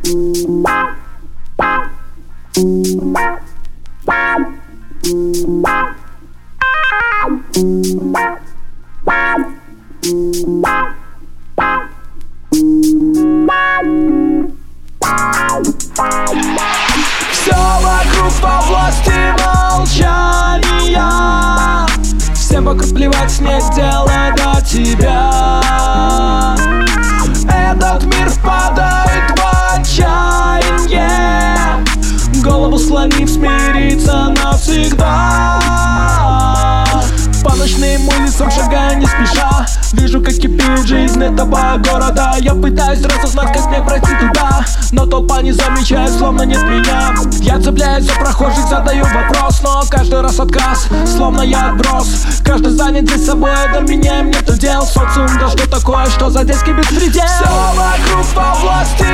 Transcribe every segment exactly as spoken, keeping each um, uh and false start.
Все вокруг во власти молчания. Всем вокруг плевать, нет дела до тебя. Этот мир впадает в отчаяние, голову слонив, смириться навсегда. По ночным улицам шагаю не спеша, вижу, как кипит жизнь этого города. Я пытаюсь разузнать, как мне пройти туда, но толпа не замечает, словно нет меня. Я цепляюсь за прохожих, задаю вопрос, но каждый раз отказ, словно я отброс. Каждый занят здесь собой, до меня им нету дел. Социум, да что такое, что за детский беспредел? Все вокруг во власти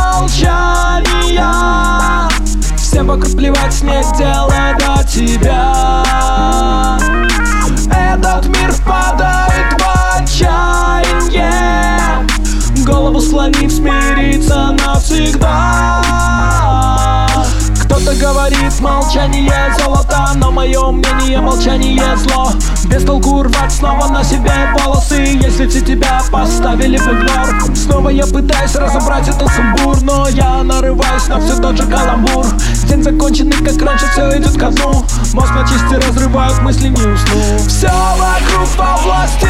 молчания. Всем вокруг плевать, нет дела до тебя. Этот мир впадает в отчаяние, голову слонив, смириться навсегда. Кто-то говорит, молчание золото, но мое мнение, молчание зло. Без толку рвать снова на себе волосы, если все тебя поставили в игнор. Снова я пытаюсь разобрать этот сумбур, но я нарываюсь на все тот же каламбур. День законченный, как раньше, все идет ко дну. Мозг на части разрывают, мысли не усну. Все вокруг во власти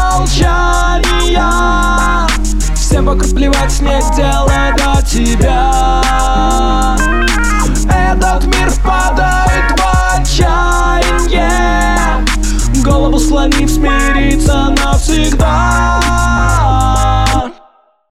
молчания. Всем вокруг плевать, нет дела до тебя. Этот мир впадает в отчаяние, голову слонив, смириться навсегда.